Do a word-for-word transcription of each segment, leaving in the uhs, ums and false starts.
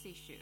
this issue.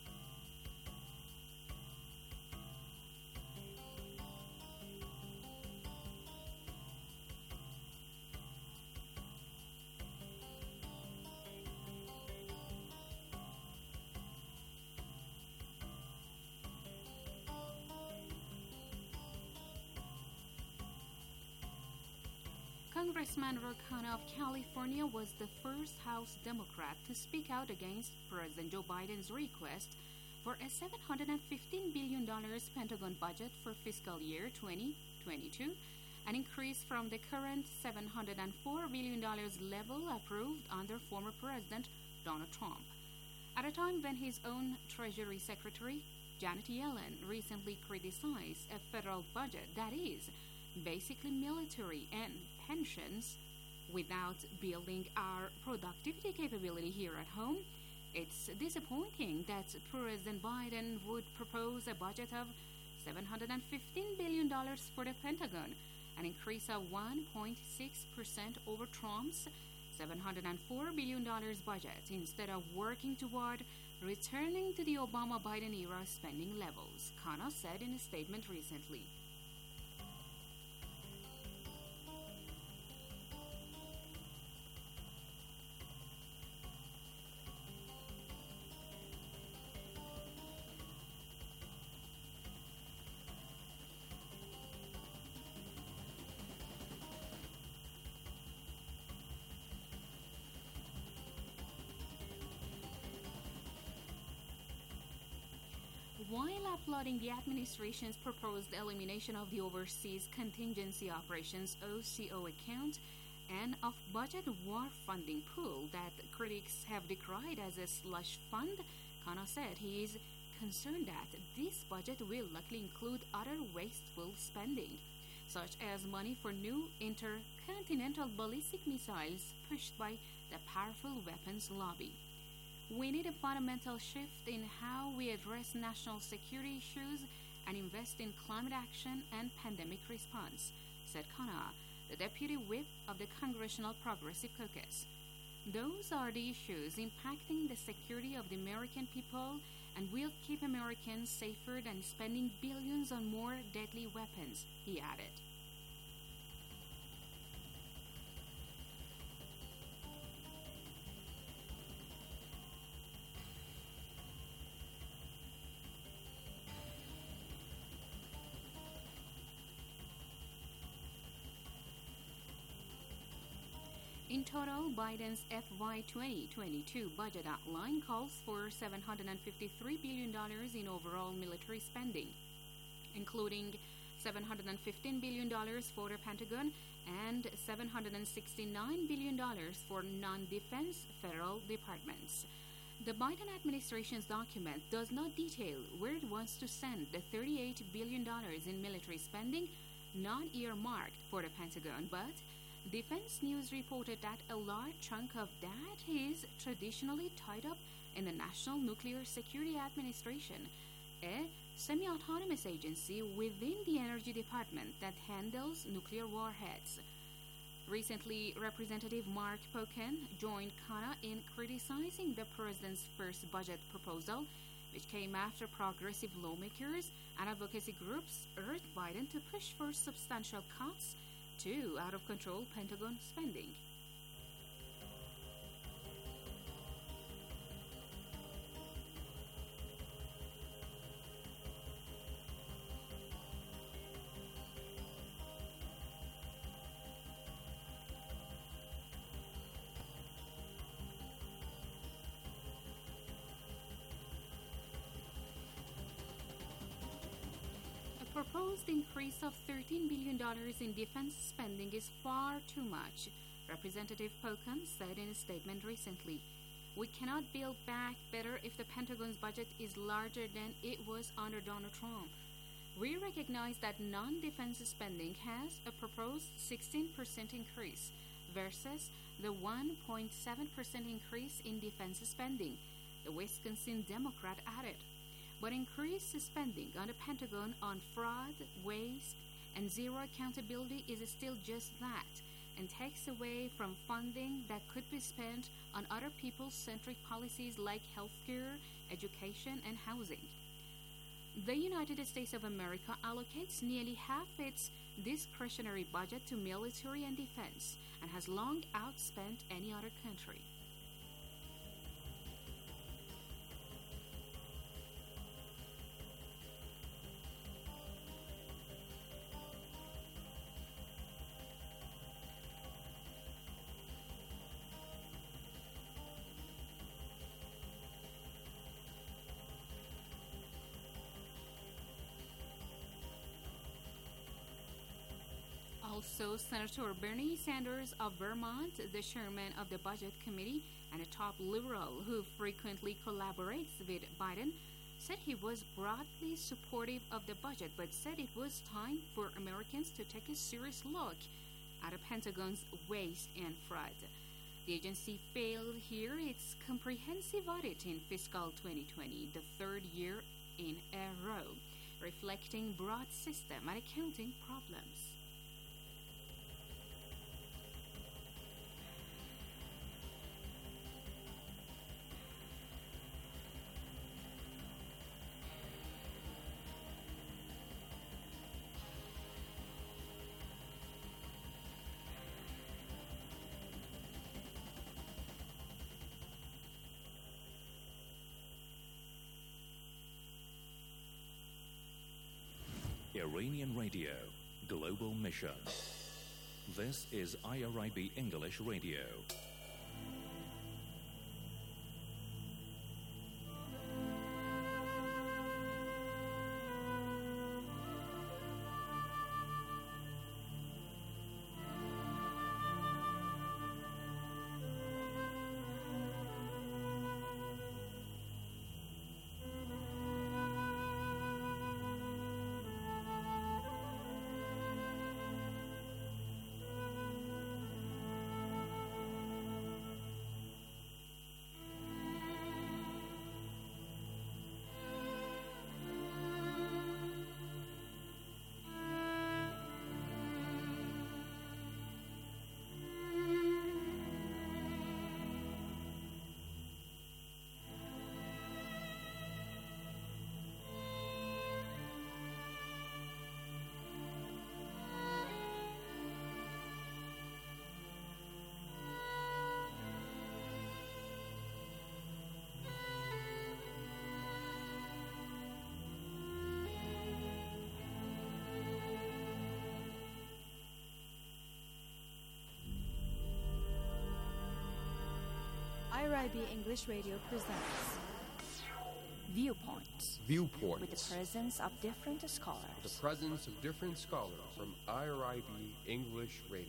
Congressman Ro Khanna of California was the first House Democrat to speak out against President Joe Biden's request for a seven hundred fifteen billion dollars Pentagon budget for fiscal year twenty twenty-two, an increase from the current seven hundred four billion dollars level approved under former President Donald Trump. At a time when his own Treasury Secretary, Janet Yellen, recently criticized a federal budget that is basically military and pensions without building our productivity capability here at home, it's disappointing that President Biden would propose a budget of seven hundred fifteen billion dollars for the Pentagon, an increase of one point six percent over Trump's seven hundred four billion dollars budget, instead of working toward returning to the Obama-Biden era spending levels, Khanna said in a statement recently. While applauding the administration's proposed elimination of the Overseas Contingency Operations O C O account and off-budget war funding pool that critics have decried as a slush fund, Khanna said he is concerned that this budget will likely include other wasteful spending, such as money for new intercontinental ballistic missiles pushed by the powerful weapons lobby. We need a fundamental shift in how we address national security issues and invest in climate action and pandemic response, said Khanna, the deputy whip of the Congressional Progressive Caucus. Those are the issues impacting the security of the American people and will keep Americans safer than spending billions on more deadly weapons, he added. In total, Biden's F Y twenty twenty-two budget outline calls for seven hundred fifty-three billion dollars in overall military spending, including seven hundred fifteen billion dollars for the Pentagon and seven hundred sixty-nine billion dollars for non-defense federal departments. The Biden administration's document does not detail where it wants to send the thirty-eight billion dollars in military spending not earmarked for the Pentagon, but Defense News reported that a large chunk of that is traditionally tied up in the National Nuclear Security Administration, a semi-autonomous agency within the Energy Department that handles nuclear warheads. Recently, Representative Mark Pocan joined Khanna in criticizing the president's first budget proposal, which came after progressive lawmakers and advocacy groups urged Biden to push for substantial cuts to out-of-control Pentagon spending. A proposed increase of thirteen billion dollars in defense spending is far too much, Representative Pocan said in a statement recently. We cannot build back better if the Pentagon's budget is larger than it was under Donald Trump. We recognize that non-defense spending has a proposed sixteen percent increase versus the one point seven percent increase in defense spending, the Wisconsin Democrat added. But increased spending on the Pentagon on fraud, waste, and zero accountability is still just that, and takes away from funding that could be spent on other people-centric policies like healthcare, education, and housing. The United States of America allocates nearly half its discretionary budget to military and defense and has long outspent any other country. Also, Senator Bernie Sanders of Vermont, the chairman of the Budget Committee and a top liberal who frequently collaborates with Biden, said he was broadly supportive of the budget but said it was time for Americans to take a serious look at the Pentagon's waste and fraud. The agency failed here its comprehensive audit in fiscal twenty twenty, the third year in a row, reflecting broad system and accounting problems. Iranian Radio, Global Mission. This is I R I B English Radio. I R I B English Radio presents Viewpoints. Viewpoints. With the presence of different scholars. The presence of different scholars from I R I B English Radio.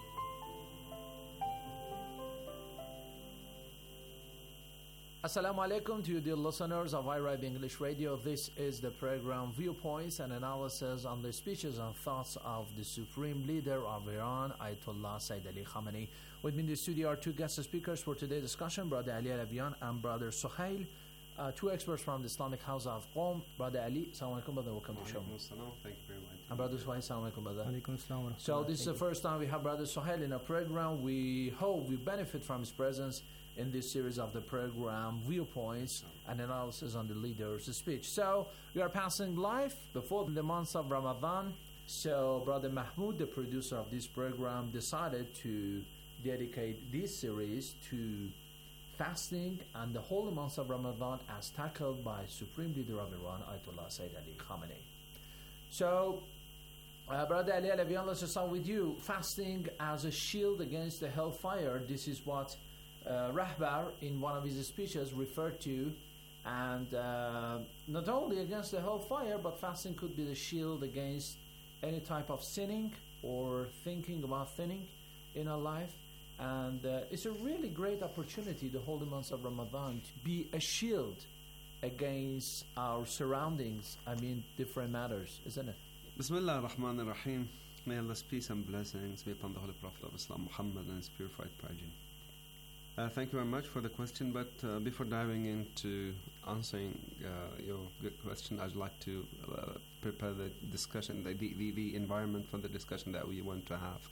Assalamu alaikum to you, dear listeners of I R I B English Radio. This is the program Viewpoints, an analysis on the speeches and thoughts of the Supreme Leader of Iran, Ayatollah Sayyid Ali Khamenei. With me in the studio are two guest speakers for today's discussion, Brother Ali Alavian and Brother Suhail, uh, two experts from the Islamic House of Qom. Brother Ali, assalamu alaikum, brother, welcome to the show. Thank you very much. And Brother Suhail, assalamu alaikum, brother. Alaikum. So this is the first time we have Brother Suhail in our program. We hope we benefit from his presence in this series of the program Viewpoints, an analysis on the leader's speech. So we are passing live before the month of Ramadan. So Brother Mahmoud, the producer of this program, decided to dedicate this series to fasting and the holy month of Ramadan as tackled by Supreme Leader of Iran, Ayatollah Sayyid Ali Khamenei. So uh, Brother Ali Alavian, let's start with you. Fasting as a shield against the hellfire. This is what Uh, Rahbar in one of his speeches referred to, and uh, not only against the hellfire, but fasting could be the shield against any type of sinning or thinking about sinning in our life. And uh, it's a really great opportunity, the holy months of Ramadan, to be a shield against our surroundings, I mean different matters, isn't it? Bismillah ar-Rahman ar-Rahim. May Allah's peace and blessings be upon the Holy Prophet of Islam, Muhammad, and his purified progeny. Uh, thank you very much for the question, but uh, before diving into answering uh, your good question, I'd like to uh, prepare the discussion, the, the, the environment for the discussion that we want to have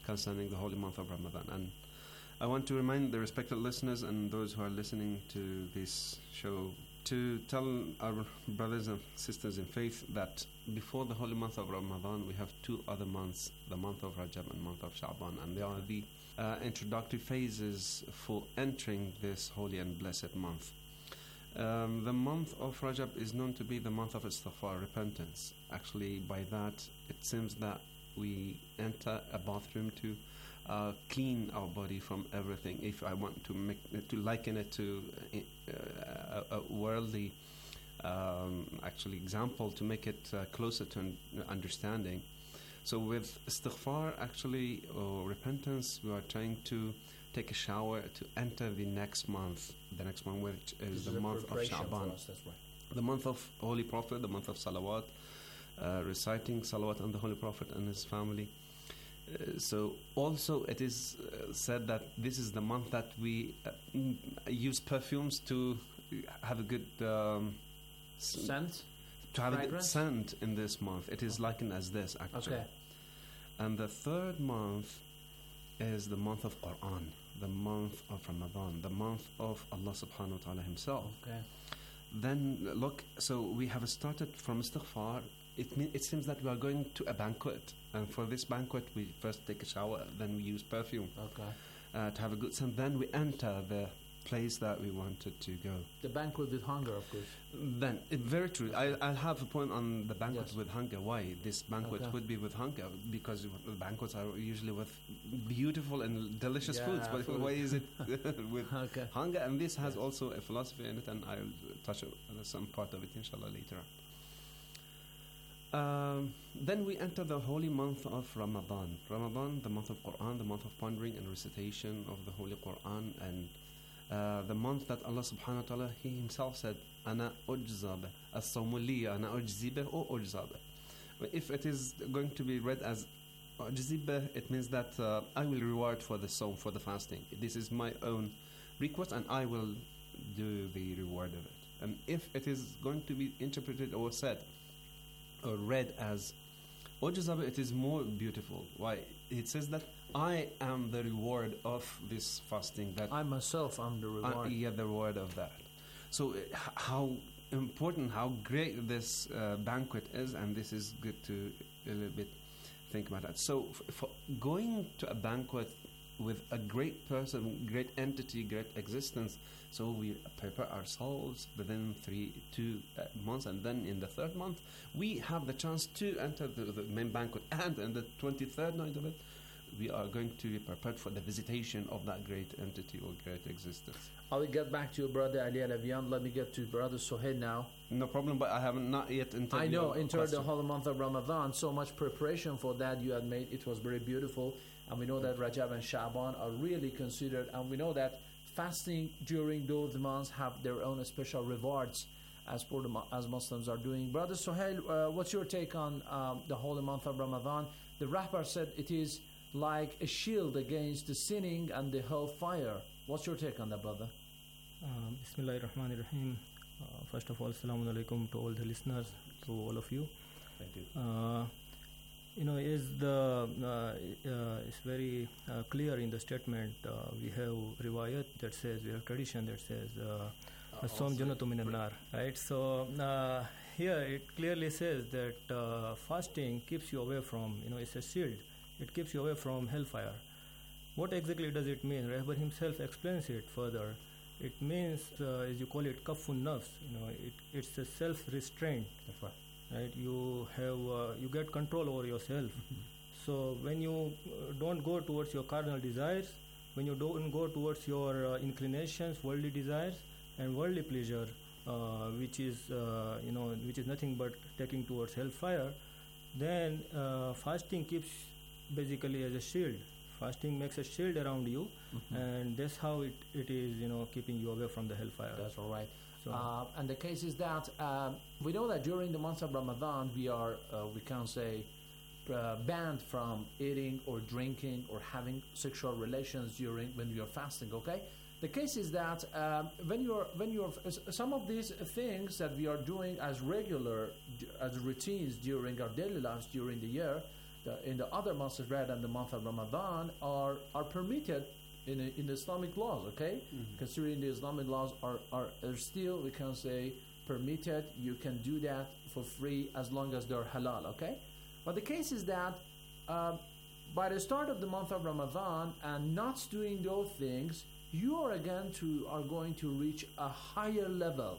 concerning the holy month of Ramadan. And I want to remind the respected listeners and those who are listening to this show to tell our brothers and sisters in faith that before the holy month of Ramadan, we have two other months, the month of Rajab and month of Sha'ban, and they are the uh, introductory phases for entering this holy and blessed month. Um, the month of Rajab is known to be the month of istighfar, repentance. Actually, by that, it seems that we enter a bathroom to uh, clean our body from everything. If I want to make to liken it to uh, a, a worldly um, actually example to make it uh, closer to un- understanding. So with istighfar, actually, or repentance, we are trying to take a shower to enter the next month, the next month which is This the is a month of preparation Sha'ban. for us, that's right. The month of Holy Prophet, the month of Salawat, uh, reciting Salawat on the Holy Prophet and his family. Uh, so also it is uh, said that this is the month that we uh, mm, use perfumes to have a good um, s- Scent? to have a good fragrance? scent in this month. It is likened as this actually. Okay. And the third month is the month of Quran, the month of Ramadan, the month of Allah subhanahu wa ta'ala himself. Okay. Then look, so we have started from istighfar. It mean, it seems that we are going to a banquet, and for this banquet we first take a shower, then we use perfume Okay. uh, to have a good scent. Then we enter the place that we wanted to go. The banquet with hunger, of course. Then, it, very true. I, I'll have a point on the banquet Yes. with hunger. Why this banquet Okay. would be with hunger? Because the banquets are usually with beautiful and delicious Yeah, foods. But food. why is it with Okay. hunger? And this has Yes. also a philosophy in it, and I'll touch on some part of it, inshallah, later on. Um, then we enter the holy month of Ramadan. Ramadan, the month of Quran, the month of pondering and recitation of the Holy Quran, and uh, the month that Allah subhanahu wa ta'ala, He Himself said, Ana ujzabe, as-sawmu liya, ana ujzibe or ujzabe. If it is going to be read as ujzibe, it means that uh, I will reward for the sawm, for the fasting. This is my own request, and I will do the reward of it. And if it is going to be interpreted or said or read as ujzabe, it is more beautiful. Why? It says that I am the reward of this fasting. That I myself am the I, reward. yeah, the reward of that. So uh, h- how important, how great this uh, banquet is, and this is good to a little bit think about that. So f- for going to a banquet with a great person, great entity, great existence, so we prepare ourselves within three, two uh, months, and then in the third month, we have the chance to enter the, the main banquet, and in the twenty-third night of it, we are going to be prepared for the visitation of that great entity or great existence. I will get back to your brother Ali Alavian. Let me get to brother Sohail now. No problem, but I haven't not yet entered. I know, your entered the question. whole month of Ramadan. So much preparation for that you had made. It was very beautiful. And we know that Rajab and Sha'ban are really considered. And we know that fasting during those months have their own special rewards as for the, Mu- as Muslims are doing. Brother Sohail, uh, what's your take on um, the holy month of Ramadan? The rapper said it is like a shield against the sinning and the hellfire. What's your take on that, brother? Uh, Bismillahir Rahmanir Rahim. Uh, first of all, Assalamu alaikum to all the listeners, to all of you. Thank you. Uh, you know, is the uh, uh, it's very uh, clear in the statement. Uh, we have riwayat that says, we have tradition that says, uh, "Som janatu minan nar." Right. So uh, here it clearly says that uh, fasting keeps you away from. You know, it's a shield. It keeps you away from hellfire. What exactly does it mean? Rahbar himself explains it further. It means, uh, as you call it, kafun nafs. You know, it, it's a self-restraint. That's right. Right? You have, uh, you get control over yourself. So when you uh, don't go towards your carnal desires, when you don't go towards your uh, inclinations, worldly desires, and worldly pleasure, uh, which is, uh, you know, which is nothing but taking towards hellfire, then uh, fasting keeps basically as a shield. Fasting makes a shield around you, Mhm. and that's how it, it is, you know, keeping you away from the hellfire. That's all right. So, Uh, and the case is that um, we know that during the month of Ramadan, we are, uh, we can say, uh, banned from eating or drinking or having sexual relations during when we are fasting. Okay. The case is that um, when you're when you're s- some of these things that we are doing as regular d- as routines during our daily lives during the year, the, in the other months rather than the month of Ramadan are are permitted in a, in the Islamic laws. Okay, Mhm. considering the Islamic laws are, are are still, we can say, permitted. You can do that for free as long as they're halal. Okay, but the case is that uh, by the start of the month of Ramadan and not doing those things, you are again to are going to reach a higher level.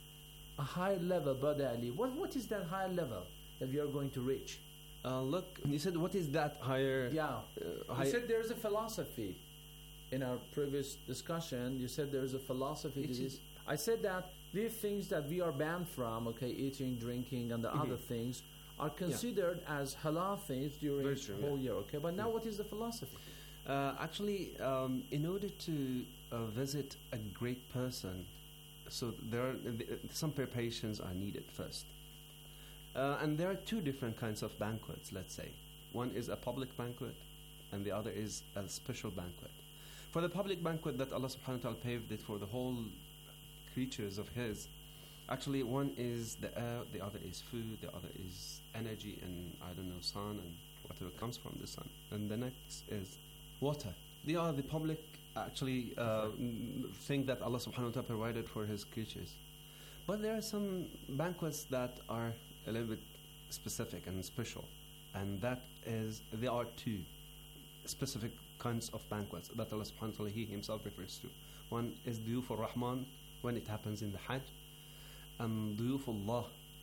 A higher level, Brother Ali. What what is that higher level that we are going to reach? Uh, look, you said what is that higher? Yeah. Uh, You higher said there's a philosophy. In our previous discussion, you said there's a philosophy to It this. is- I said that these things that we are banned from, okay, eating, drinking, and the Mhm. other things, are considered as halal things during Very the true, whole yeah. year, okay? But now Yeah. what is the philosophy? Uh, actually, um, in order to uh, visit a great person, so there are th- some preparations are needed first, uh, and there are two different kinds of banquets. Let's say one is a public banquet, and the other is a special banquet. For the public banquet that Allah Subhanahu wa Taala paved it for the whole creatures of His, actually one is the air, the other is food, the other is energy, and I don't know, sun and whatever comes from the sun, and the next is water. They are the public actually uh, n- thing that Allah Subhanahu wa Taala provided for His creatures. But there are some banquets that are a little bit specific and special, and that is there are two specific kinds of banquets that Allah Subhanahu wa Taala He Himself refers to. One is Duyuf al-Rahman when it happens in the Hajj, and Duyuf Allah.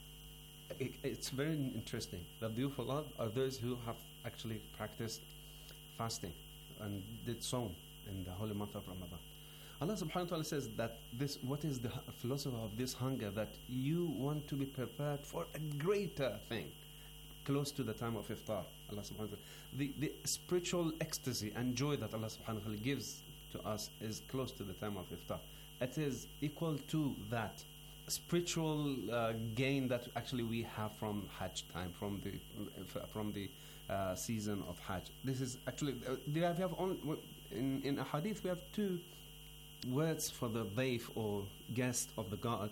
It, it's very interesting. The Duyuf Allah are those who have actually practiced fasting and did Sawm in the holy month of Ramadan. Allah Subhanahu wa Taala says that this, what is the hu- philosophy of this hunger, that you want to be prepared for a greater thing, close to the time of iftar. Allah Subhanahu wa Taala, the the spiritual ecstasy and joy that Allah Subhanahu wa Taala gives to us is close to the time of iftar. It is equal to that spiritual uh, gain that actually we have from Hajj time, from the uh, from the uh, season of Hajj. This is actually uh, we have, we have on, in in a hadith we have two words for the dayf or guest of the God,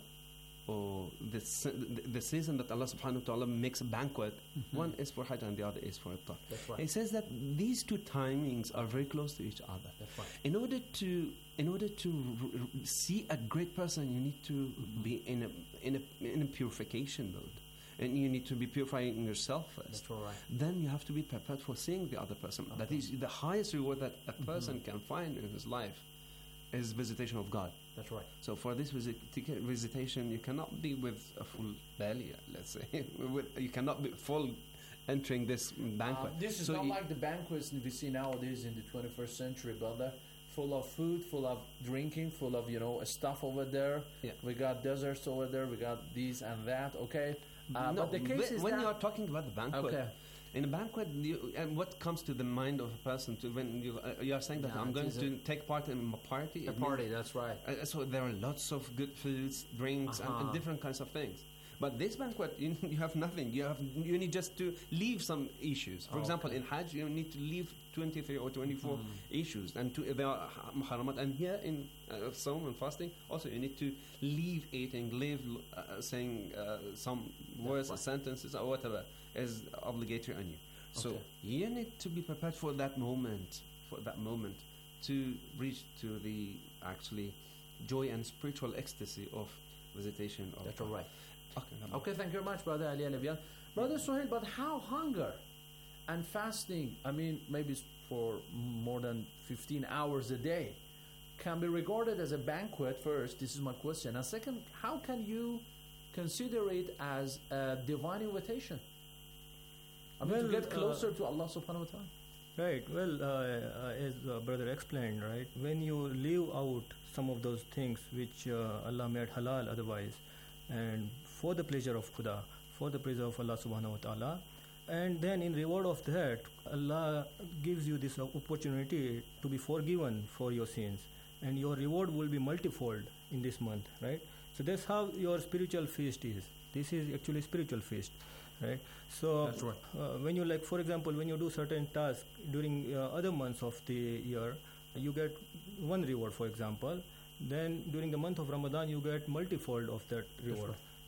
or the se- the season that Allah Subhanahu wa Taala makes a banquet. Mhm. One is for Hajj and the other is for iftar. That's right. It says that these two timings are very close to each other. That's right. In order to in order to r- r- see a great person, you need to Mhm. be in a in a in a purification mode, and you need to be purifying yourself first. That's all right. Then you have to be prepared for seeing the other person. That Okay. is the highest reward that a person Mhm. can find in his life, is visitation of God. That's right. So for this visit- visitation, you cannot be with a full belly. Let's say with, you cannot be full entering this banquet. Uh, this is So not you- like the banquets we see nowadays in the twenty-first century, brother. Full of food, full of drinking, full of, you know, stuff over there. Yeah. We got deserts over there. We got this and that. Okay. Uh, no, but the case when, is when that you are talking about the banquet, okay. in a banquet, you, and what comes to the mind of a person to when you uh, you are saying that Yeah, I'm it going is to a- take part in a party. A it party. means- That's right. uh, so there are lots of good foods, drinks, and, and Uh-huh. different kinds of things. But this banquet, you, you have nothing. You have you need just to leave some issues. For Oh, example, okay. in Hajj, you need to leave twenty-three or twenty-four Mhm. issues, and to, there are ha- muharramat. And here in uh, Sawm and fasting, also you need to leave eating, leave uh, saying uh, some words or right. sentences or whatever is obligatory on you. So Okay. you need to be prepared for that moment, for that moment, to reach to the actually joy and spiritual ecstasy of visitation of That's all right. Okay, no Okay, thank you very much, Brother Ali Alivian. Brother Sohail, but how hunger and fasting, I mean, maybe s- for more than fifteen hours a day, can be regarded as a banquet first? This is my question. And second, how can you consider it as a divine invitation? I mean, to Well, get uh, closer to Allah subhanahu wa ta'ala. Right. Well, uh, uh, as uh, brother explained, right, when you leave out some of those things which uh, Allah made halal otherwise, and for the pleasure of Khuda, for the pleasure of Allah subhanahu wa ta'ala, and then in reward of that, Allah gives you this opportunity to be forgiven for your sins, and your reward will be multifold in this month, right? So that's how your spiritual feast is. This is actually spiritual feast, right? So That's right. uh, when you, like, for example, when you do certain tasks during uh, other months of the year, you get one reward, for example. Then during the month of Ramadan, you get multifold of that reward.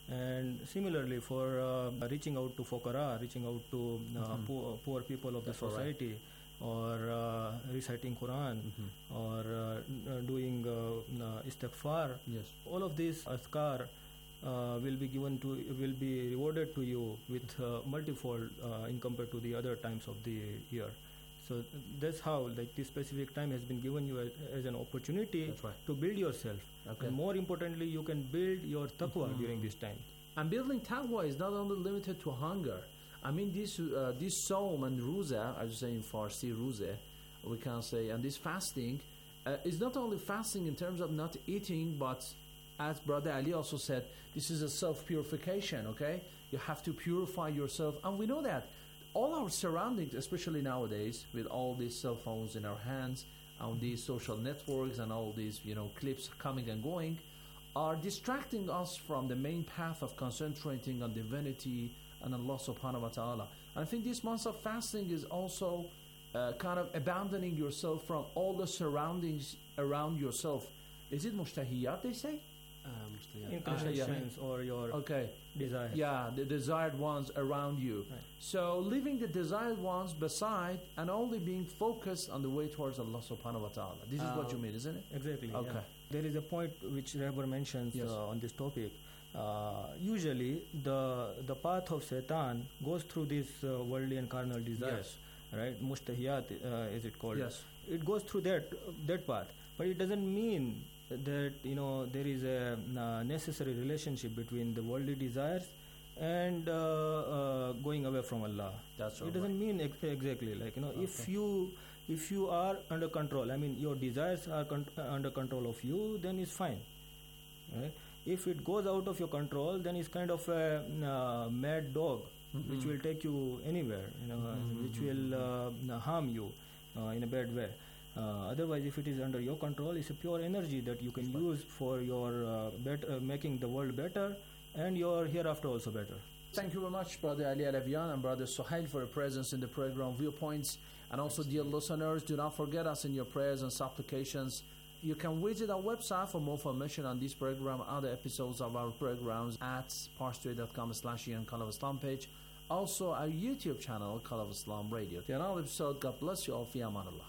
And similarly, for uh, reaching out to Fokara, reaching out to uh, Mhm. poor, poor people of That's the all right. society, or uh, reciting Quran, Mhm. or uh, n- uh, doing uh, uh, istighfar, Yes. all of these azkar uh, will be given to, will be rewarded to you with uh, multifold uh, in compared to the other times of the year. So that's how, like, this specific time has been given you as, as an opportunity That's right. to build yourself. Okay. And more importantly, you can build your taqwa Mhm. during this time. And building taqwa is not only limited to hunger. I mean, this uh, this Sawm and Ruza, I would say in Farsi, Ruza, we can say, and this fasting uh, is not only fasting in terms of not eating, but as Brother Ali also said, this is a self-purification, okay? You have to purify yourself. And we know that all our surroundings, especially nowadays, with all these cell phones in our hands, on these social networks and all these, you know, clips coming and going, are distracting us from the main path of concentrating on divinity and Allah subhanahu wa ta'ala. And I think this month of fasting is also uh, kind of abandoning yourself from all the surroundings around yourself. Is it mushtahiyat, they say? Uh, مشتهيات. Inclinations or your Okay. desires. Yeah, the desired ones around you. Right. So leaving the desired ones beside and only being focused on the way towards Allah subhanahu wa ta'ala. This is what you Um, mean, isn't it? Exactly. Okay. Yeah. There is a point which Rehbar mentions Yes. uh, on this topic. Uh, usually, the the path of Satan goes through these uh, worldly and carnal desires, right? Mushtahiyat, uh, is it called? Yes. It goes through that that path, but it doesn't mean that, you know, there is a uh, necessary relationship between the worldly desires and uh, uh, going away from Allah. That's all It doesn't mean ex- exactly like, you know, if Okay. you if you are under control, I mean your desires are con- uh, under control of you, then it's fine, right? If it goes out of your control, then it's kind of a uh, mad dog which Mhm. will take you anywhere, you know, uh, Mhm, which mhm, will uh, harm you uh, in a bad way. Uh, otherwise, if it is under your control, it's a pure energy that you can use for your uh, bet- uh, making the world better and your hereafter also better. Thank you very much, Brother Ali Alavian and Brother Suhail, for your presence in the program Viewpoints. And also, dear listeners, do not forget us in your prayers and supplications. You can visit our website for more information on this program, other episodes of our programs at parstory.com slash Ian Call of Islam page. Also, our YouTube channel, Call of Islam Radio. To another episode, God bless you all. Fi aman Allah.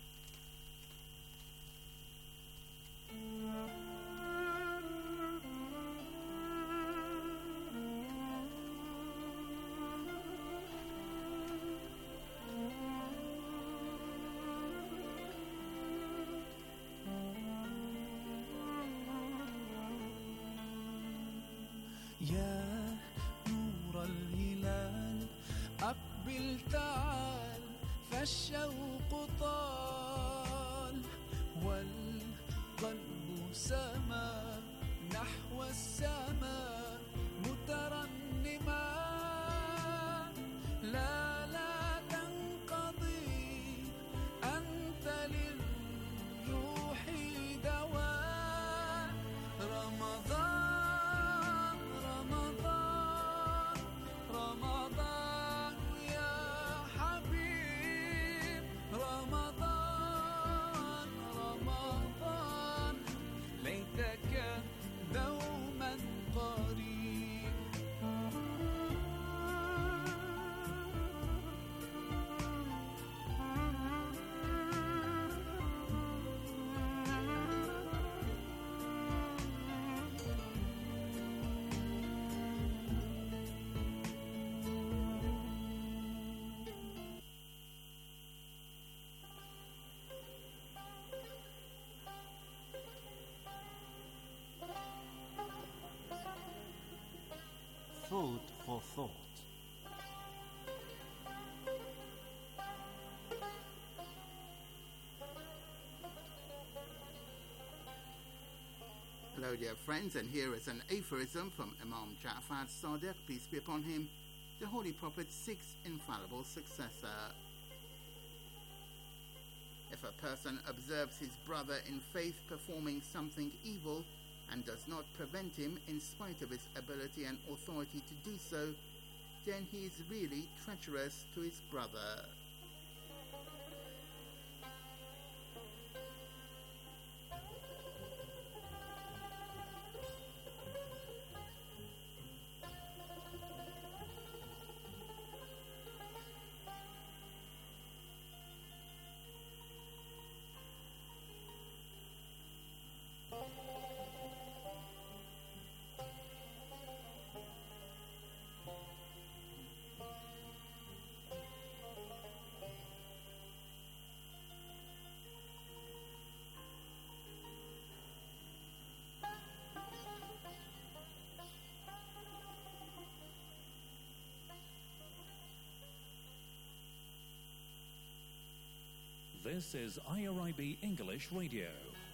يا نور الهلال أقبل تعال فالشوق طال والقلب سما نحو السماء مترنما لا لا تنقضي أنت للروح دواء رمضان رمضان رمضان يا حبيب رمضان رمضان ليتك دوما قريب Food for thought. Hello, dear friends, and here is an aphorism from Imam Ja'far Sadiq, peace be upon him, the Holy Prophet's sixth infallible successor. If a person observes his brother in faith performing something evil and does not prevent him in spite of his ability and authority to do so, then he is really treacherous to his brother. This is I R I B English Radio.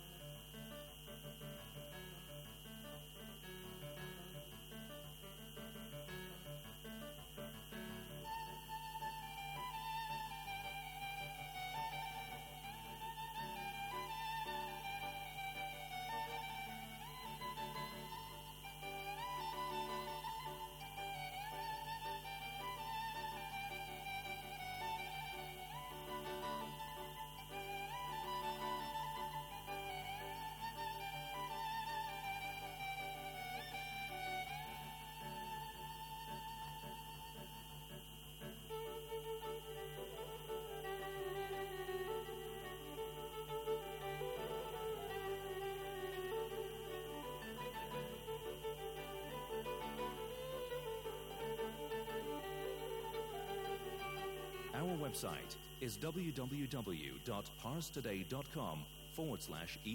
Our website is w w w dot pars today dot com forward slash en.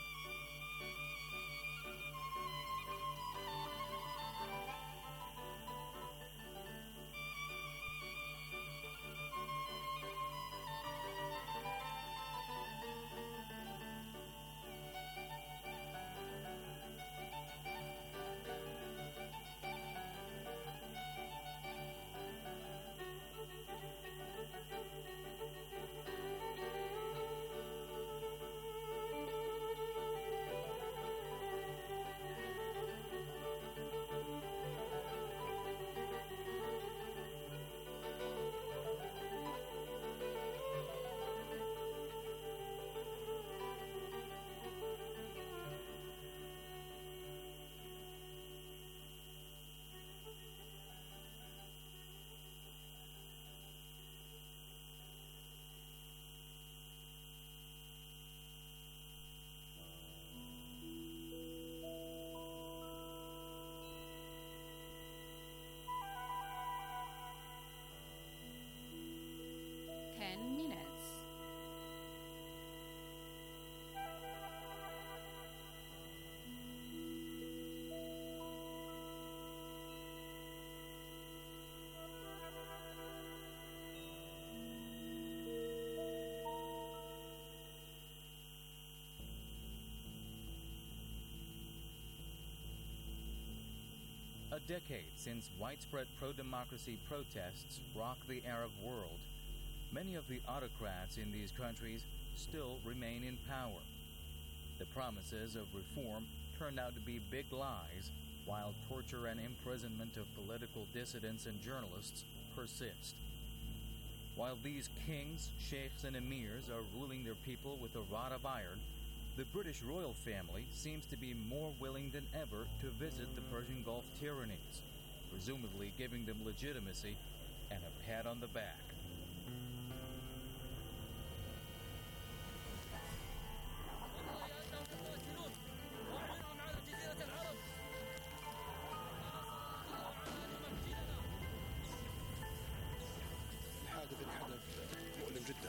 Ten minutes. A decade since widespread pro-democracy protests rock the Arab world, many of the autocrats in these countries still remain in power. The promises of reform turned out to be big lies, while torture and imprisonment of political dissidents and journalists persist. While these kings, sheikhs, and emirs are ruling their people with a rod of iron, the British royal family seems to be more willing than ever to visit the Persian Gulf tyrannies, presumably giving them legitimacy and a pat on the back. الحادث انحدث مؤلم جدا.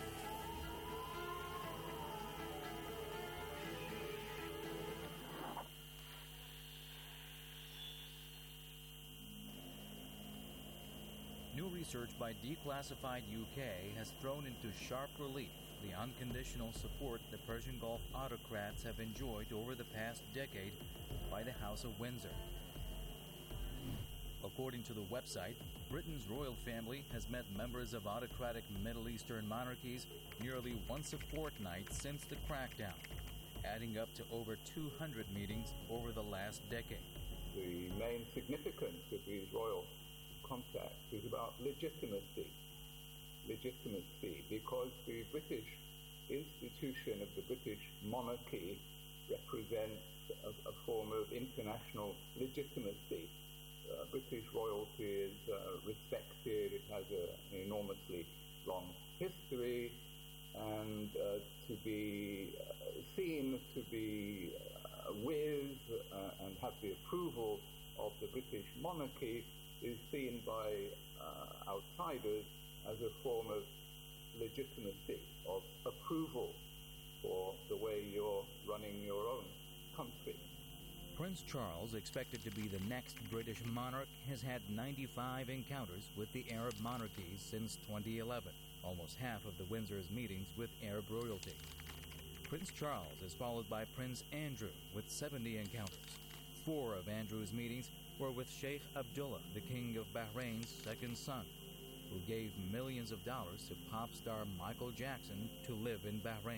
New research by Declassified U K has thrown into sharp relief the unconditional support the Persian Gulf autocrats have enjoyed over the past decade by the House of Windsor. According to the website, Britain's royal family has met members of autocratic Middle Eastern monarchies nearly once a fortnight since the crackdown, adding up to over two hundred meetings over the last decade. The main significance of these royal contacts is about legitimacy. Legitimacy, because the British institution of the British monarchy represents a, a form of international legitimacy. Uh, British royalty is uh, respected, it has a, an enormously long history, and uh, to be uh, seen to be uh, with uh, and have the approval of the British monarchy is seen by uh, outsiders as a form of legitimacy, of approval for the way you're running your own country. Prince Charles, expected to be the next British monarch, has had ninety-five encounters with the Arab monarchies since twenty eleven. almost half of the Windsor's meetings with Arab royalty. Prince Charles is followed by Prince Andrew with seventy encounters. Four of Andrew's meetings were with Sheikh Abdullah, the King of Bahrain's second son, who gave millions of dollars to pop star Michael Jackson to live in Bahrain.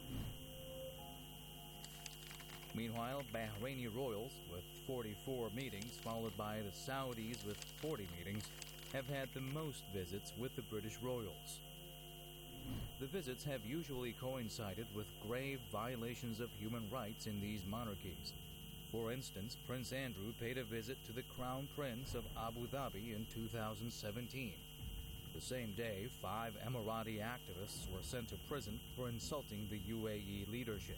Meanwhile, Bahraini royals, with forty-four meetings, followed by the Saudis with forty meetings, have had the most visits with the British royals. The visits have usually coincided with grave violations of human rights in these monarchies. For instance, Prince Andrew paid a visit to the Crown Prince of Abu Dhabi in two thousand seventeen. The same day, five Emirati activists were sent to prison for insulting the U A E leadership.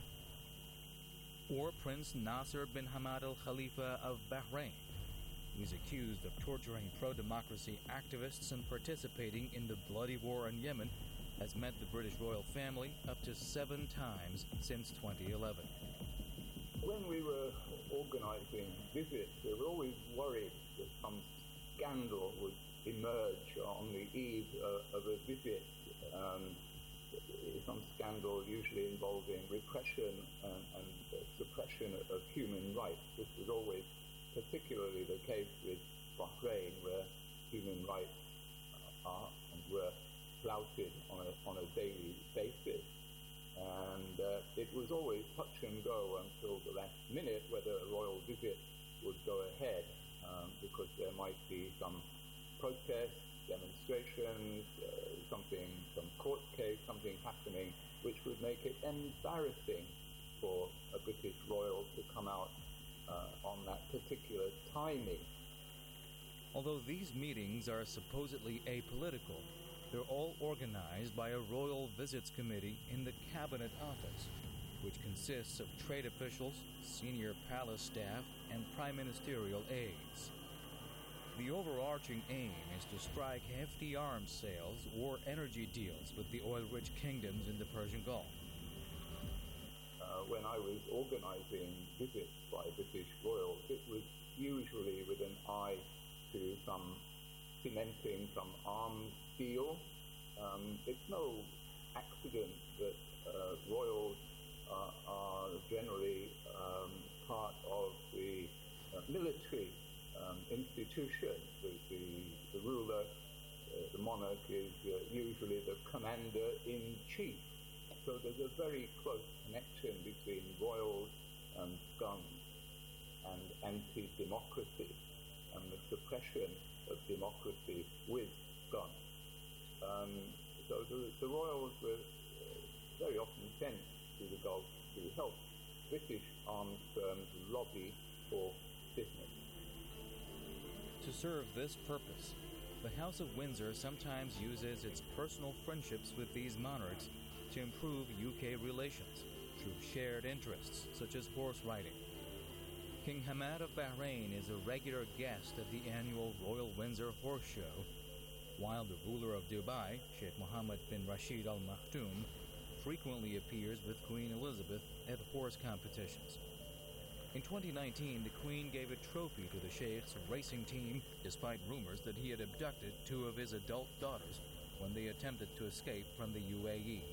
Or Prince Nasser bin Hamad Al Khalifa of Bahrain. He's accused of torturing pro-democracy activists and participating in the bloody war in Yemen, has met the British royal family up to seven times since twenty eleven. When we were organizing visits, we were always worried that some scandal would emerge on the eve uh, of a visit, um, some scandal usually involving repression and, and uh, suppression of human rights. This was always particularly the case with Bahrain, where human rights are and were flouted on a, on a daily basis. And uh, it was always touch and go until the last minute whether a royal visit would go ahead, um, because there might be some protests, demonstrations, uh, something, some court case, something happening which would make it embarrassing for a British royal to come out uh, on that particular timing. Although these meetings are supposedly apolitical, they're all organized by a Royal Visits Committee in the Cabinet Office, which consists of trade officials, senior palace staff, and prime ministerial aides. The overarching aim is to strike hefty arms sales or energy deals with the oil-rich kingdoms in the Persian Gulf. Uh, when I was organizing visits by British royals, it was usually with an eye to some cementing some arms deal. Um, it's no accident that uh, royals uh, are generally um, part of the uh, military um, institution. The, the, the ruler, uh, the monarch, is uh, usually the commander-in-chief. So there's a very close connection between royals and guns and anti-democracy and the suppression of democracy with guns. Um, so the, the royals were uh, very often sent to the Gulf to help British arms firms lobby for business. To serve this purpose, the House of Windsor sometimes uses its personal friendships with these monarchs to improve U K relations through shared interests such as horse riding. King Hamad of Bahrain is a regular guest at the annual Royal Windsor Horse Show, while the ruler of Dubai, Sheikh Mohammed bin Rashid Al Maktoum, frequently appears with Queen Elizabeth at horse competitions. In twenty nineteen, the Queen gave a trophy to the Sheikh's racing team, despite rumors that he had abducted two of his adult daughters when they attempted to escape from the U A E.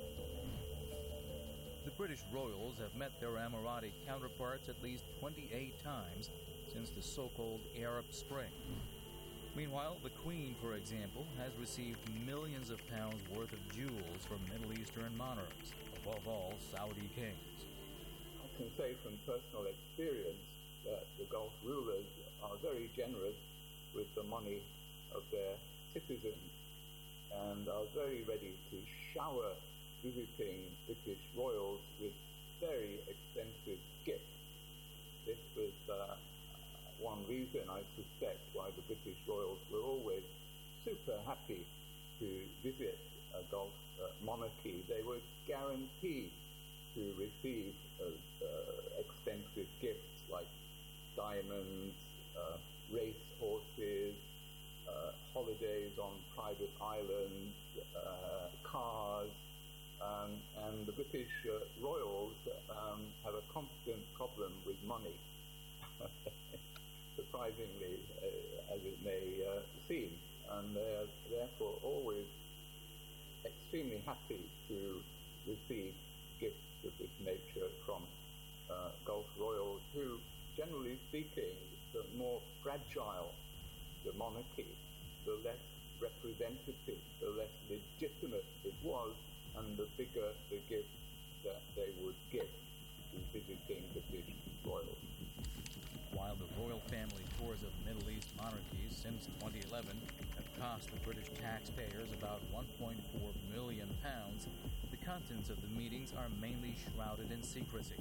The British royals have met their Emirati counterparts at least twenty-eight times since the so-called Arab Spring. Meanwhile, the Queen, for example, has received millions of pounds worth of jewels from Middle Eastern monarchs, above all Saudi kings. I can say from personal experience that the Gulf rulers are very generous with the money of their citizens and are very ready to shower visiting British royals with very expensive gifts. This was uh, one reason, I suspect, why the British royals were always super happy to visit a Gulf uh, monarchy. They were guaranteed to receive uh, uh, expensive gifts like diamonds, uh, race horses, uh, holidays on private islands, uh, cars. Um, and the British uh, royals um, have a constant problem with money, surprisingly, uh, as it may uh, seem, and they're therefore always extremely happy to receive gifts of this nature from uh, Gulf royals who, generally speaking, the more fragile the monarchy, the less representative, the less legitimate it was, and the bigger the gift that they would give to visiting British royals. While the royal family tours of Middle East monarchies since twenty eleven have cost the British taxpayers about one point four million pounds, the contents of the meetings are mainly shrouded in secrecy.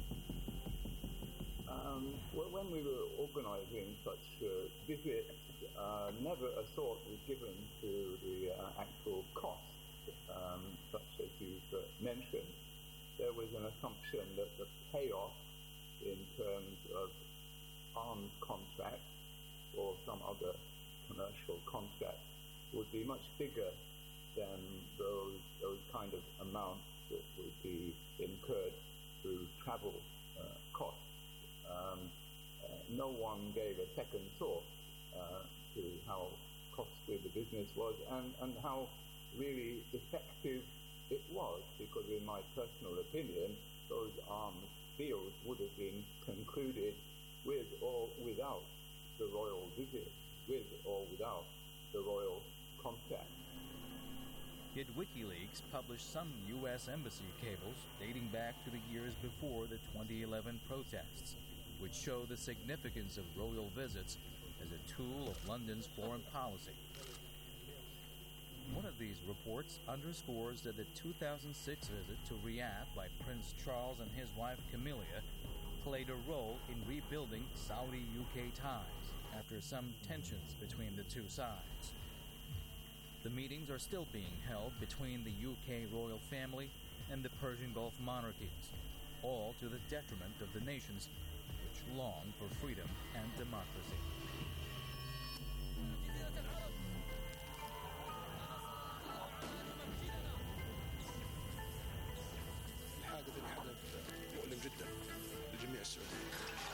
Um, well, when we were organising such uh, visits, uh, never a thought was given to the uh, actual cost, um, such as you've uh, mentioned. There was an assumption that the payoff in terms of arms contracts or some other commercial contract would be much bigger than those those kind of amounts that would be incurred through travel uh, costs. Um, uh, no one gave a second thought uh, to how costly the business was and, and how really effective it was, because in my personal opinion, those arms deals would have been concluded with or without the royal visit, with or without the royal contact. Yet WikiLeaks published some U S embassy cables dating back to the years before the twenty eleven protests, which show the significance of royal visits as a tool of London's foreign policy. One of these reports underscores that the two thousand six visit to Riyadh by Prince Charles and his wife Camilla played a role in rebuilding Saudi-U K ties after some tensions between the two sides. The meetings are still being held between the U K royal family and the Persian Gulf monarchies, all to the detriment of the nations which long for freedom and democracy. الحادث اللي حدث مؤلم جدا لجميع السعوديين.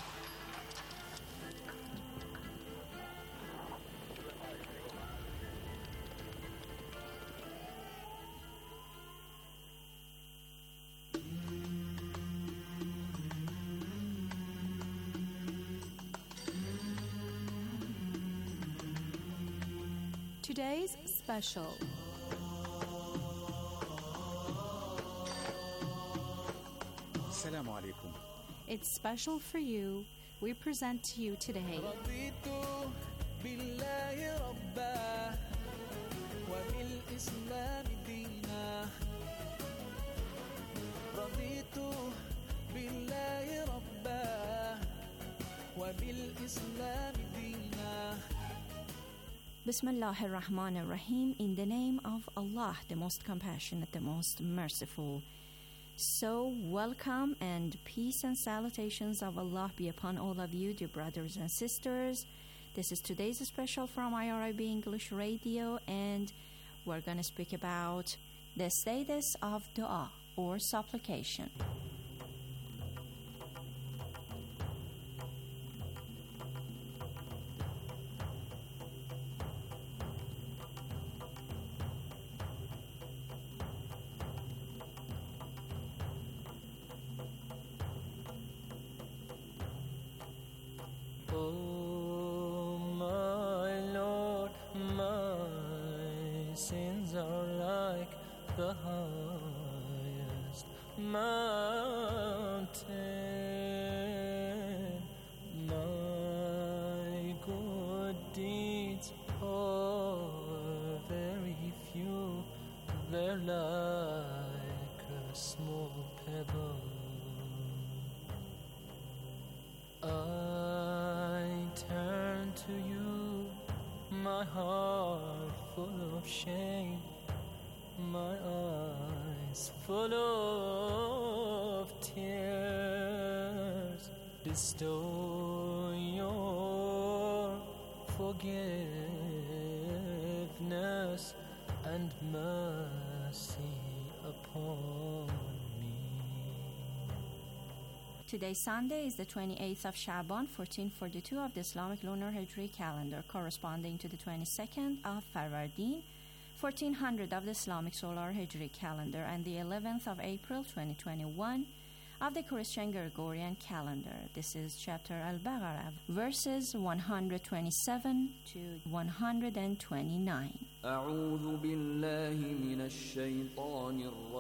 Today's special. Assalamu alaikum. It's special for you. We present to you today. رضيت بالله ربا وبالإسلام دينا رضيت بالله ربا وبالإسلام دينا Bismillah ar-Rahman ar-Rahim, in the name of Allah, the most compassionate, the most merciful. So, welcome and peace and salutations of Allah be upon all of you, dear brothers and sisters. This is today's special from I R I B English Radio, and we're going to speak about the status of dua or supplication. Oh my Lord, my sins are like the highest mountain. My good deeds are very few, they're like a small pebble. I turn to you, my heart full of shame, my eyes full of tears. Bestow your forgiveness and mercy upon Today, Sunday, is the twenty-eighth of Sha'ban, fourteen forty-two of the Islamic lunar Hijri calendar, corresponding to the twenty-second of Farvardin, fourteen hundred of the Islamic solar Hijri calendar, and the eleventh of April twenty twenty-one of the Christian Gregorian calendar. This is chapter Al-Baqarah, verses one hundred twenty-seven to one hundred twenty-nine. أعوذ بالله من الشيطان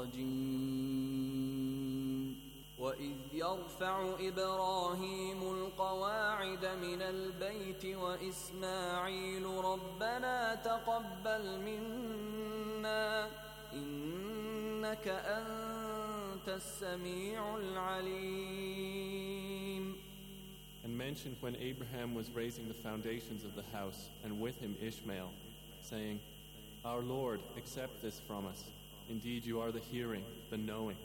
الرجيم وإذ يرفع إبراهيم القواعد من البيت وإسماعيل ربنا تقبل منا إنك أنت السميع العليم. And mentioned when Abraham was raising the foundations of the house, and with him Ishmael, saying, Our Lord, accept this from us. Indeed, you are the hearing, the knowing.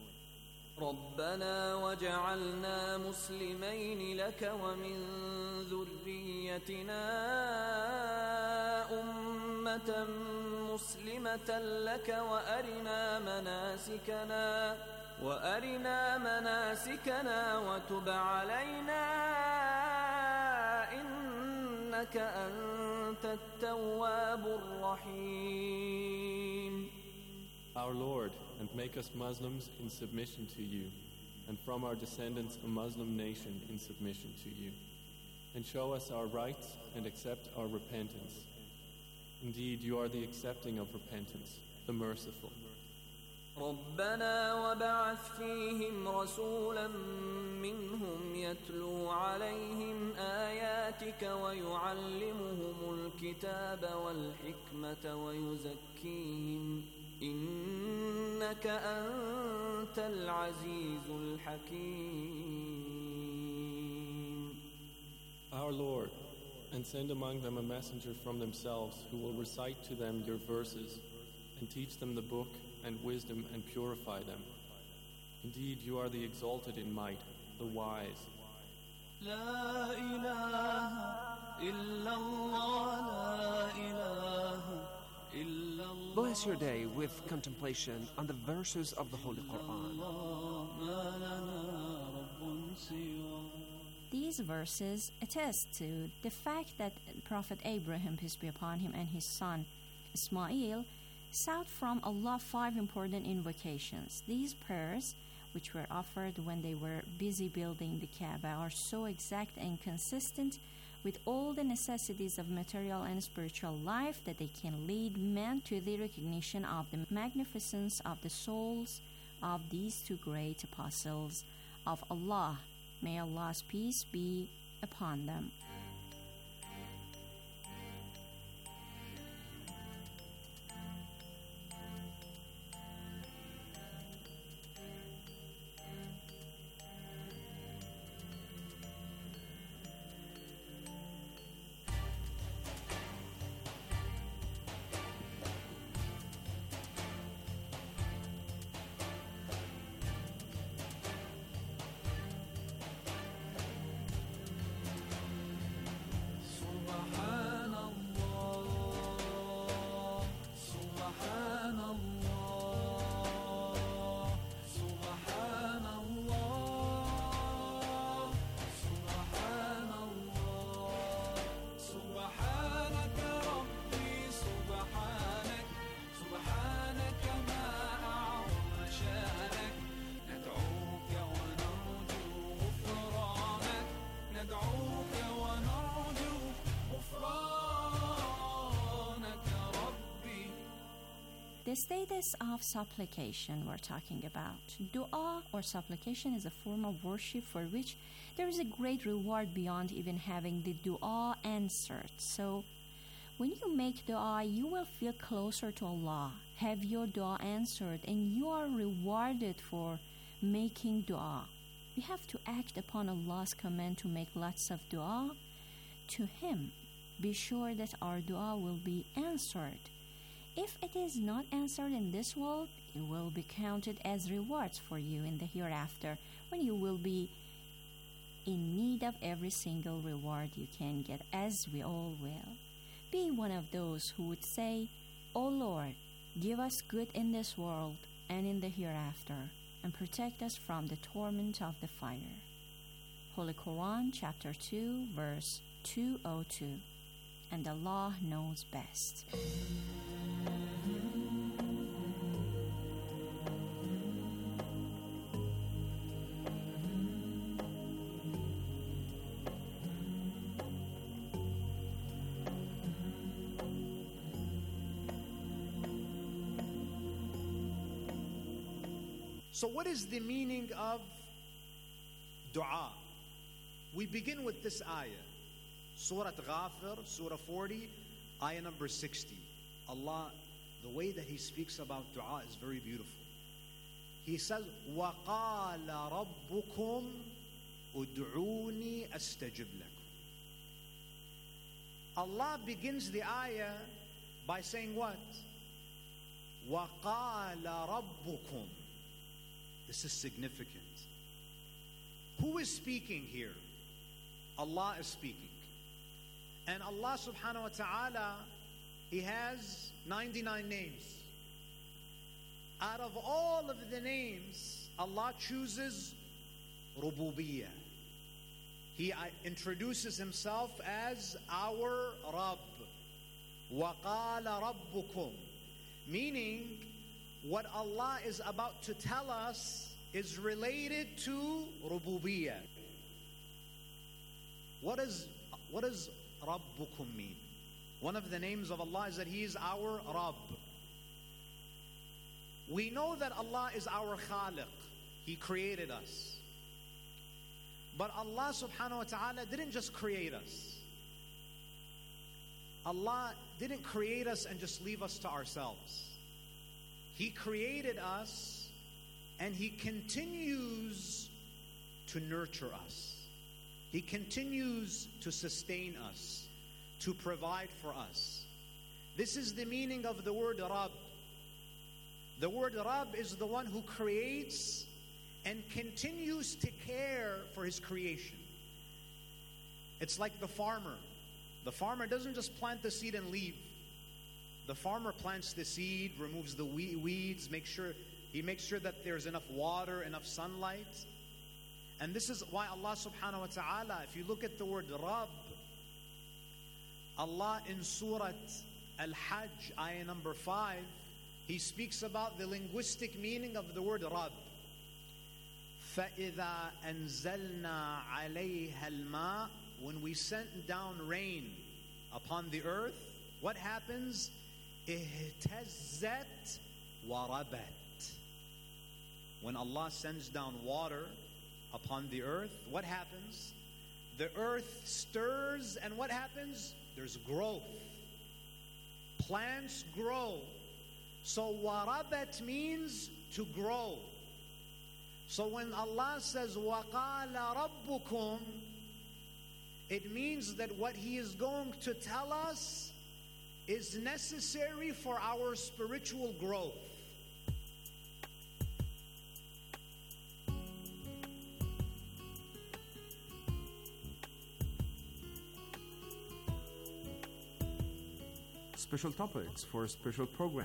ربنا وجعلنا مسلمين لك ومن ذريتنا أمة مسلمة لك وأرنا مناسكنا وأرنا مناسكنا وتب علينا إنك أنت التواب الرحيم. Our Lord, and make us Muslims in submission to you, and from our descendants a Muslim nation in submission to you. And show us our rights and accept our repentance. Indeed, you are the accepting of repentance, the merciful. ربنا وبعث فيهم رسولا منهم يتلو عليهم آياتك ويعلمهم الكتاب والحكمة ويزكيهم إنك أنت العزيز الحكيم. Our Lord, and send among them a messenger from themselves who will recite to them your verses and teach them the book and wisdom and purify them. Indeed, you are the exalted in might, the wise. لا إله إلا الله لا إله إلا الله. Bless your day with contemplation on the verses of the Holy Quran. These verses attest to the fact that Prophet Abraham, peace be upon him, and his son Ismail sought from Allah five important invocations. These prayers, which were offered when they were busy building the Kaaba, are so exact and consistent with all the necessities of material and spiritual life that they can lead men to the recognition of the magnificence of the souls of these two great apostles of Allah. May Allah's peace be upon them. The status of supplication we're talking about. Dua or supplication is a form of worship for which there is a great reward beyond even having the dua answered. So when you make dua, you will feel closer to Allah, have your dua answered, and you are rewarded for making dua. We have to act upon Allah's command to make lots of dua to Him. Be sure that our dua will be answered. If it is not answered in this world, it will be counted as rewards for you in the hereafter, when you will be in need of every single reward you can get, as we all will. Be one of those who would say, O Lord, give us good in this world and in the hereafter, and protect us from the torment of the fire. Holy Quran, chapter two, verse two oh two. And Allah knows best. So what is the meaning of dua? We begin with this ayah. Surah Ghafir, Surah forty, ayah number sixty. Allah, the way that He speaks about dua is very beautiful. He says, وَقَالَ رَبُّكُمْ أُدْعُونِي أَسْتَجِبْ لَكُمْ. Allah begins the ayah by saying what? وَقَالَ رَبُّكُمْ. This is significant. Who is speaking here? Allah is speaking. And Allah subhanahu wa ta'ala, He has ninety-nine names. Out of all of the names, Allah chooses Rububiyyah. He introduces Himself as our Rabb. وَقَالَ رَبُّكُمْ. Meaning, what Allah is about to tell us is related to Rububiyyah. What is, what does Rabbukum mean? One of the names of Allah is that He is our Rabb. We know that Allah is our Khaliq. He created us. But Allah subhanahu wa ta'ala didn't just create us. Allah didn't create us and just leave us to ourselves. He created us and He continues to nurture us. He continues to sustain us, to provide for us. This is the meaning of the word Rabb. The word Rabb is the one who creates and continues to care for his creation. It's like the farmer. The farmer doesn't just plant the seed and leave. The farmer plants the seed, removes the weeds, makes sure he makes sure that there's enough water, enough sunlight. And this is why Allah subhanahu wa ta'ala, if you look at the word Rabb, Allah in Surah Al-Hajj, ayah number five, He speaks about the linguistic meaning of the word Rabb. فَإِذَا أَنزَلْنَا عَلَيْهَا الْمَاءِ. When we sent down rain upon the earth, what happens? اهتزت وربت. When Allah sends down water upon the earth, what happens? The earth stirs, and what happens? There's growth. Plants grow. So warabat means to grow. So when Allah says وَقَالَ رَبُّكُمْ, it means that what He is going to tell us is necessary for our spiritual growth. Special topics for a special program.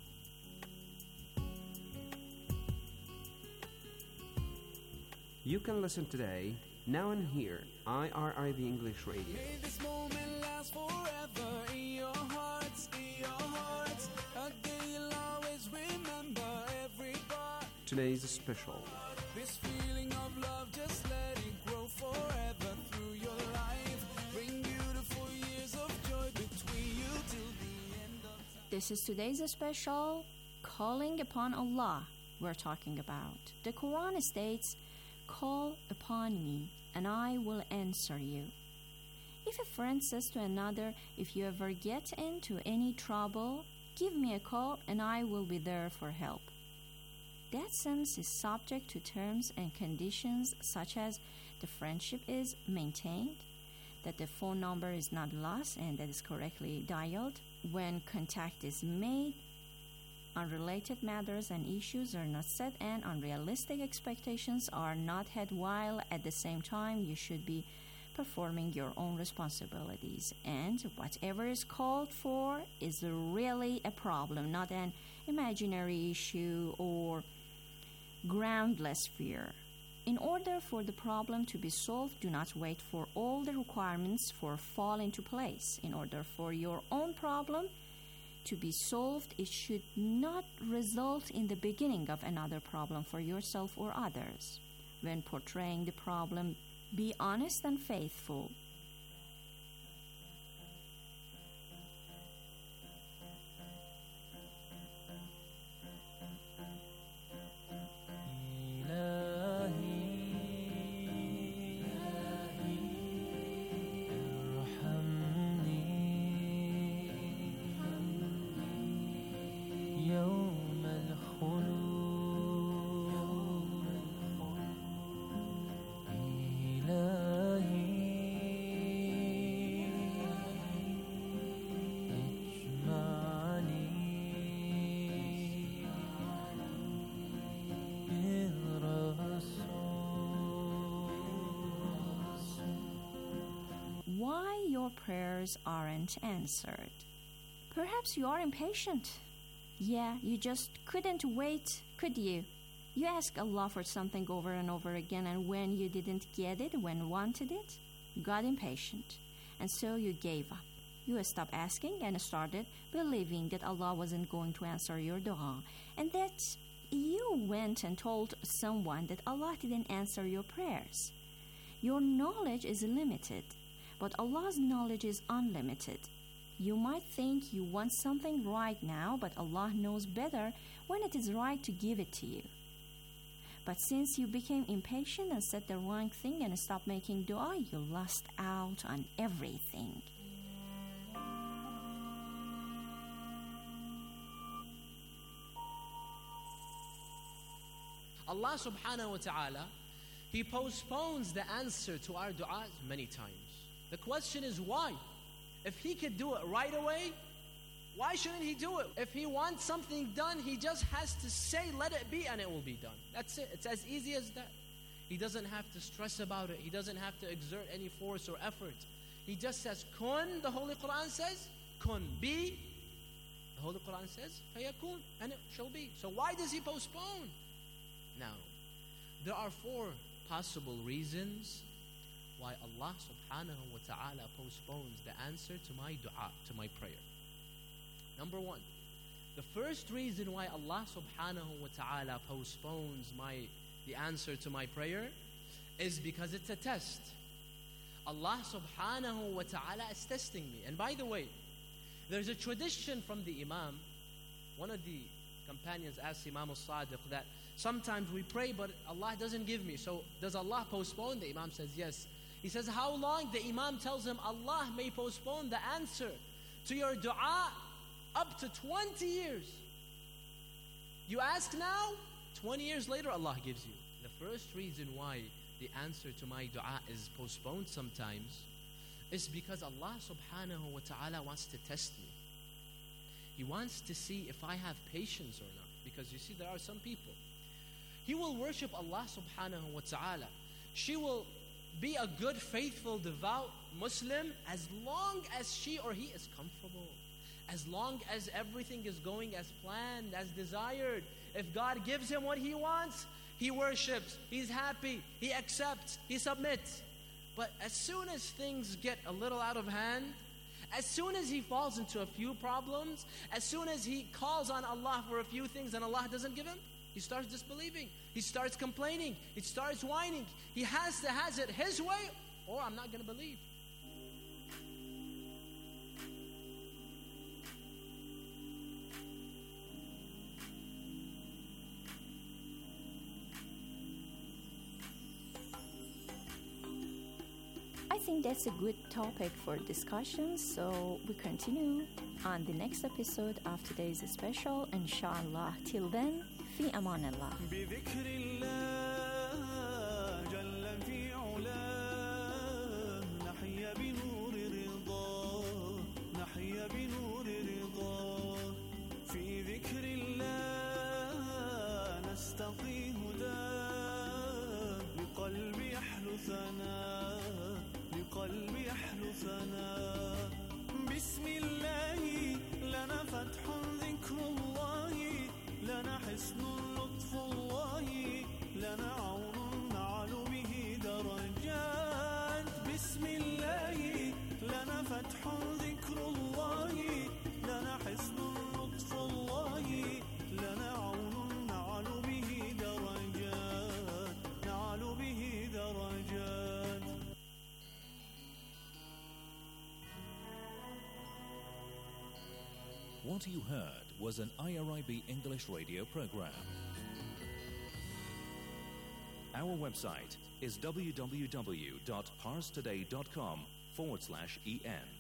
You can listen today, now and here, I R I B English Radio. May this moment last forever in your hearts, in your hearts. A day you'll always remember every part. Today's special. This feeling of love, just let it grow forever through your life. Bring beautiful years of joy between you till the end of time. This is today's special, calling upon Allah we're talking about. The Quran states, "Call upon me, and I will answer you." If a friend says to another, "If you ever get into any trouble, give me a call and I will be there for help," that sentence is subject to terms and conditions such as the friendship is maintained, that the phone number is not lost and that is correctly dialed, when contact is made, unrelated matters and issues are not set, and unrealistic expectations are not had, while at the same time you should be performing your own responsibilities. And whatever is called for is really a problem, not an imaginary issue or groundless fear. In order for the problem to be solved, do not wait for all the requirements for fall into place. In order for your own problem to be solved, it should not result in the beginning of another problem for yourself or others. When portraying the problem, be honest and faithful. your prayers aren't answered. Perhaps you are impatient. Yeah, you just couldn't wait, could you? You asked Allah for something over and over again, and when you didn't get it, when wanted it, you got impatient. And so you gave up. You stopped asking and started believing that Allah wasn't going to answer your dua, and that you went and told someone that Allah didn't answer your prayers. Your knowledge is limited, but Allah's knowledge is unlimited. You might think you want something right now, but Allah knows better when it is right to give it to you. But since you became impatient and said the wrong thing and stopped making dua, you lost out on everything. Allah subhanahu wa ta'ala, He postpones the answer to our du'as many times. The question is why? If He could do it right away, why shouldn't He do it? If He wants something done, He just has to say, let it be, and it will be done. That's it. It's as easy as that. He doesn't have to stress about it. He doesn't have to exert any force or effort. He just says, kun, the Holy Quran says, kun, be. The Holy Quran says, fayakun, and it shall be. So why does He postpone? Now, there are four possible reasons why Allah subhanahu wa ta'ala postpones the answer to my dua, to my prayer. Number one, the first reason why Allah subhanahu wa ta'ala postpones my the answer to my prayer is because it's a test. Allah subhanahu wa ta'ala is testing me. And by the way, there's a tradition from the Imam. One of the companions asked Imam al-Sadiq that sometimes we pray but Allah doesn't give me. So does Allah postpone? The Imam says yes. He says how long? The Imam tells him Allah may postpone the answer to your dua up to twenty years. You ask now, twenty years later Allah gives you. The first reason why the answer to my dua is postponed sometimes is because Allah subhanahu wa ta'ala wants to test me. He wants to see if I have patience or not. Because you see, there are some people, he will worship Allah subhanahu wa ta'ala. She will be a good, faithful, devout Muslim as long as she or he is comfortable. As long as everything is going as planned, as desired. If God gives him what he wants, he worships, he's happy, he accepts, he submits. But as soon as things get a little out of hand, as soon as he falls into a few problems, as soon as he calls on Allah for a few things and Allah doesn't give him, he starts disbelieving, he starts complaining, he starts whining. He has to has it his way, or I'm not going to believe. I think that's a good topic for discussion, so we continue on the next episode of today's special, inshallah. Till then, fi aman Allah. بذكر الله جل في علاه نحيا بنور رضاه نحيا بنور رضاه في ذكر الله نستقي هداه بقلب يحلو ثناه بقلب يحلو ثناه بسم الله لنا فتح ذكر الله لنا حسن لطف الله لنا عون نعلو به درجات بسم الله لنا فتح ذكر الله لنا حسن لطف الله لنا عون نعلو به درجات نعلو به درجات. What you heard was an I R I B English radio program. Our website is w w w dot pars today dot com forward slash en.